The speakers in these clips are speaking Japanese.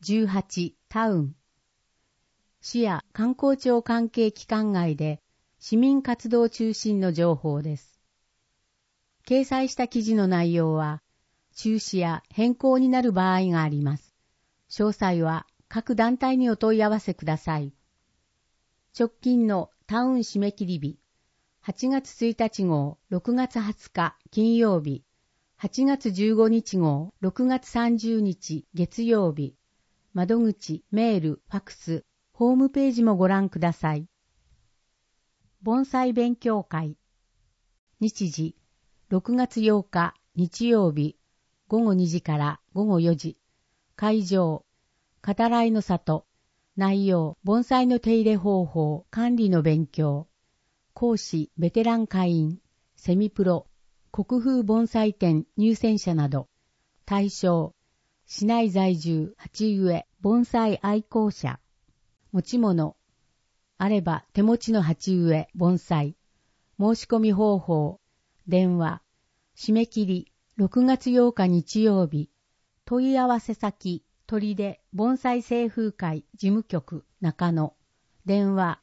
18タウン。市や観光庁関係機関外で市民活動中心の情報です。掲載した記事の内容は中止や変更になる場合があります。詳細は各団体にお問い合わせください。直近のタウン締め切り日、8月1日号、6月20日金曜日、8月15日号、6月30日月曜日、窓口、メール、ファクス、ホームページもご覧ください。盆栽勉強会。日時、6月8日日曜日、午後2時から午後4時。会場、語らいの里。内容、盆栽の手入れ方法、管理の勉強。講師、ベテラン会員、セミプロ、国風盆栽店入選者など。対象、市内在住、鉢植え、盆栽愛好者。持ち物、あれば手持ちの鉢植え、盆栽。申し込み方法、電話。締め切り、6月8日日曜日。問い合わせ先、取手盆栽清風会事務局中野。電話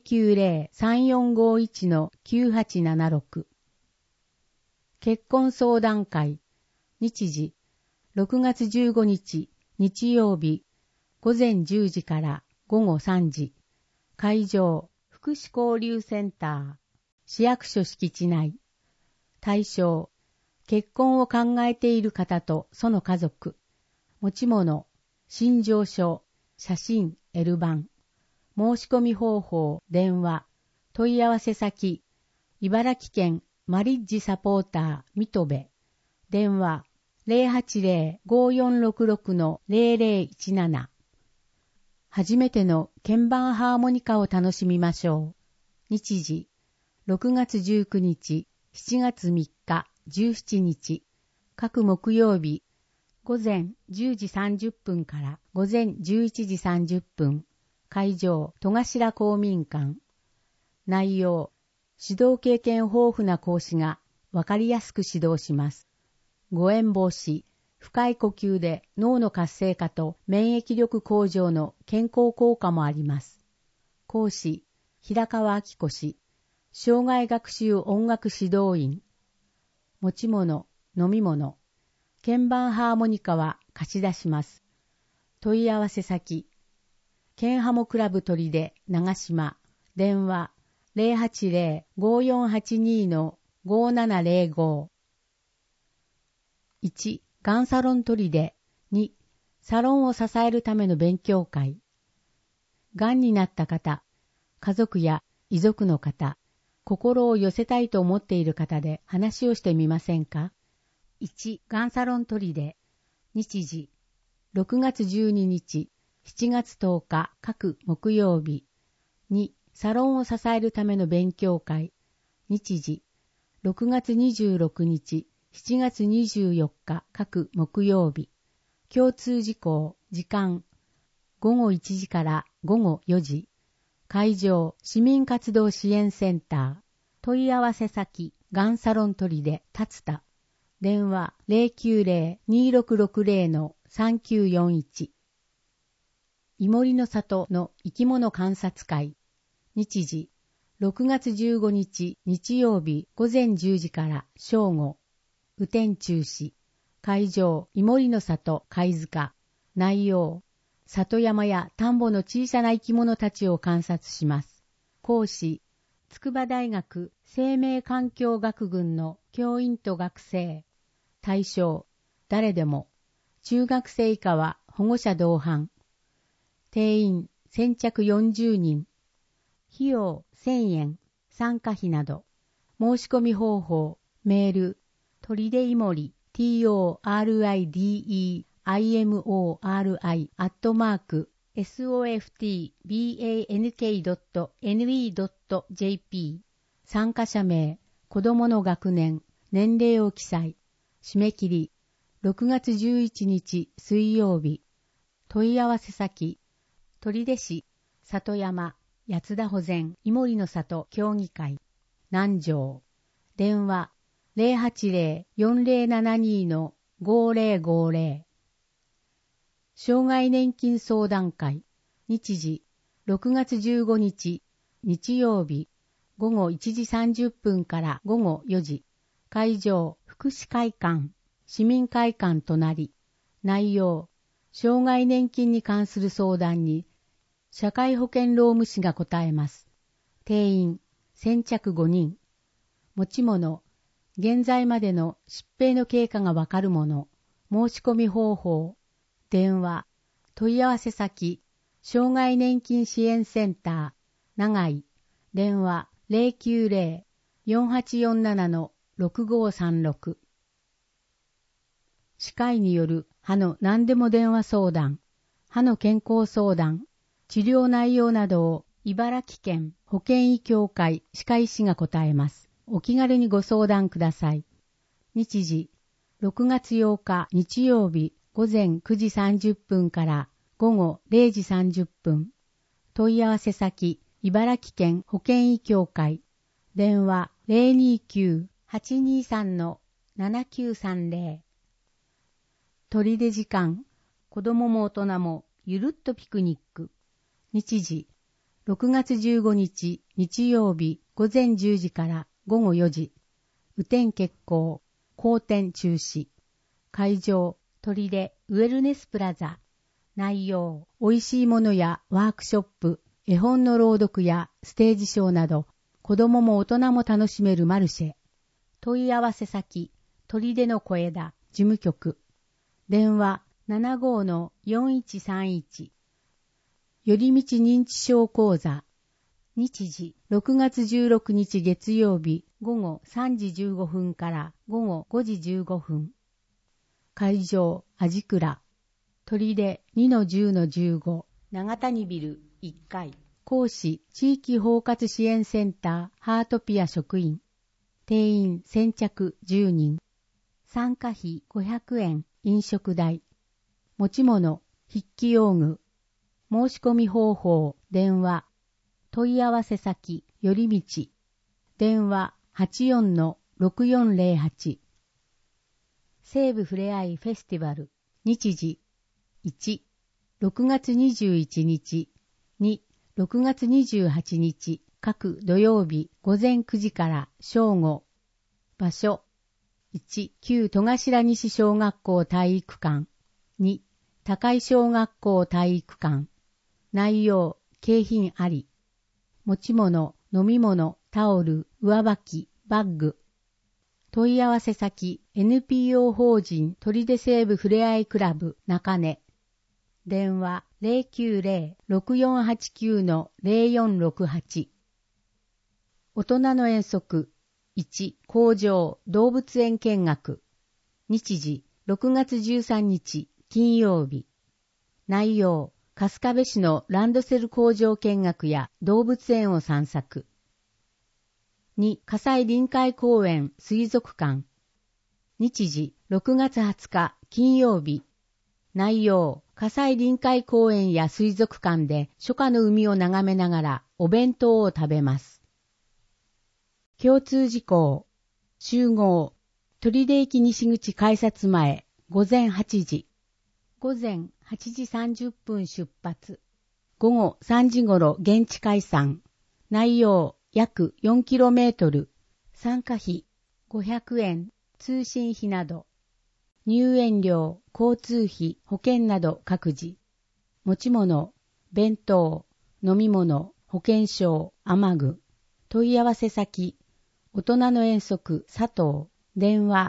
090-3451-9876。結婚相談会。日時、6月15日日曜日。午前10時から午後3時。会場、福祉交流センター。市役所敷地内。対象、結婚を考えている方とその家族。持ち物、身上書、写真、L 版。申し込み方法、電話。問い合わせ先、茨城県マリッジサポーター、水戸部。電話、080-5466-0017。初めての鍵盤ハーモニカを楽しみましょう。日時、6月19日、7月3日、17日。各木曜日、午前10時30分から午前11時30分。会場、戸頭公民館。内容、指導経験豊富な講師がわかりやすく指導します。誤嚥防止、深い呼吸で脳の活性化と免疫力向上の健康効果もあります。講師、平川明子氏。生涯学習音楽指導員。持ち物、飲み物。鍵盤ハーモニカは貸し出します。問い合わせ先。ケンハモクラブ取手長島。電話 080-5482-5705。1、がんサロン取手。2、サロンを支えるための勉強会。がんになった方、家族や遺族の方、心を寄せたいと思っている方で話をしてみませんか？ 1. がんサロン取手。日時、6月12日、7月10日各木曜日。2. サロンを支えるための勉強会。日時、6月26日、7月24日各木曜日。共通事項、時間、午後1時から午後4時。会場、市民活動支援センター。問い合わせ先、がんサロン取手立田。電話 090-2660-3941。イモリの里の生き物観察会。日時、6月15日日曜日午前10時から正午。雨天中止。会場、イモリの里貝塚。内容、里山や田んぼの小さな生き物たちを観察します。講師、筑波大学生命環境学群の教員と学生。対象、誰でも。中学生以下は保護者同伴。定員、先着40人。費用、1000円。参加費など。申し込み方法、メール、取手いもり、TORIDEIMORI@softbank.ne.jp。参加者名、子供の学年、年齢を記載。締め切り、6月11日水曜日。問い合わせ先、取手市、里山、八田保全、イモリの里協議会、南城。電話、080-4072-5050。 障害年金相談会。日時、6月15日、日曜日、午後1時30分から午後4時。会場、福祉会館、市民会館となり、内容、障害年金に関する相談に、社会保険労務士が答えます。定員、先着5人。持ち物、現在までの疾病の経過がわかるもの、申し込み方法、電話、問い合わせ先、障害年金支援センター、長井、電話 090-4847-6536。歯科医による歯の何でも電話相談、歯の健康相談、治療内容などを茨城県保険医協会歯科医師が答えます。お気軽にご相談ください。日時、6月8日日曜日午前9時30分から午後0時30分。問い合わせ先、茨城県保険医協会。電話 029-823-7930。取手時間、子供も大人もゆるっとピクニック。日時、6月15日日曜日午前10時から午後4時。雨天決行、好天中止。会場、取手ウェルネスプラザ。内容、美味しいものやワークショップ、絵本の朗読やステージショーなど、子供も大人も楽しめるマルシェ。問い合わせ先、取手の小枝、事務局。電話 75-4131。寄り道認知症講座。日時、6月16日月曜日午後3時15分から午後5時15分。会場、味倉。取手 2-10-15。長谷ビル1階。講師、地域包括支援センター、ハートピア職員。定員先着10人。参加費500円、飲食代。持ち物、筆記用具。申し込み方法、電話。問い合わせ先、寄り道。電話 84-6408。西部ふれあいフェスティバル。日時。1、6月21日。2、6月28日。各土曜日午前9時から正午。場所。1、旧戸頭西小学校体育館。2、高井小学校体育館。内容、景品あり。持ち物、飲み物、タオル、上履き、バッグ。問い合わせ先、NPO 法人取手西部ふれあいクラブ中根。電話 090-6489-0468。大人の遠足。1、工場、動物園見学。日時、6月13日、金曜日。内容、春日部市のランドセル工場見学や動物園を散策。2、葛西臨海公園水族館。日時、6月20日、金曜日。内容、葛西臨海公園や水族館で初夏の海を眺めながらお弁当を食べます。共通事項。集合。取手駅西口改札前、午前8時。午前8時30分出発。午後3時頃現地解散。内容、約 4km。参加費、500円、通信費など。入園料、交通費、保険など各自。持ち物、弁当、飲み物、保険証、雨具。問い合わせ先、大人の遠足、佐藤。電話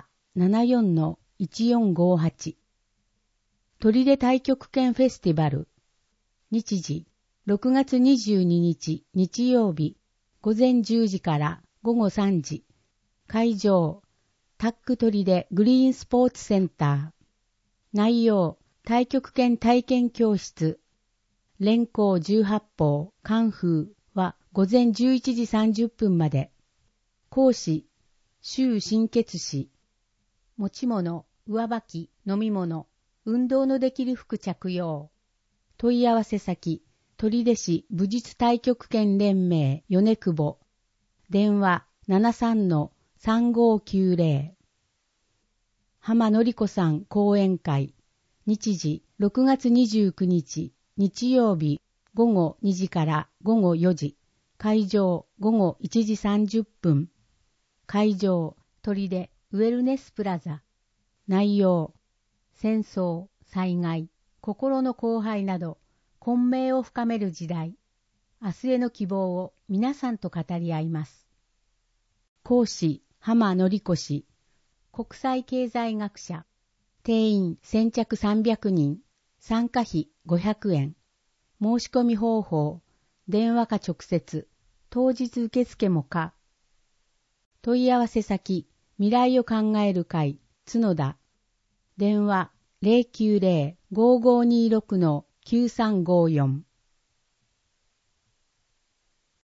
74-1458。取手太極拳フェスティバル。日時、6月22日日曜日、午前10時から午後3時。会場、タック取手グリーンスポーツセンター。内容、太極拳体験教室。連行18法、カンフーは午前11時30分まで。講師、周新血師。持ち物、上履き、飲み物、運動のできる服着用。問い合わせ先、取手市武術太極拳連盟米久保。電話 73-3590。浜典子さん講演会。日時 6月29日日曜日午後2時から午後4時、会場午後1時30分、会場砦ウェルネスプラザ、内容戦争、災害、心の荒廃など混迷を深める時代、明日への希望を皆さんと語り合います。講師浜典子氏、国際経済学者、定員先着300人、参加費500円、申し込み方法、電話か直接、当日受付も可。問い合わせ先、未来を考える会、角田。電話 090-5526-9354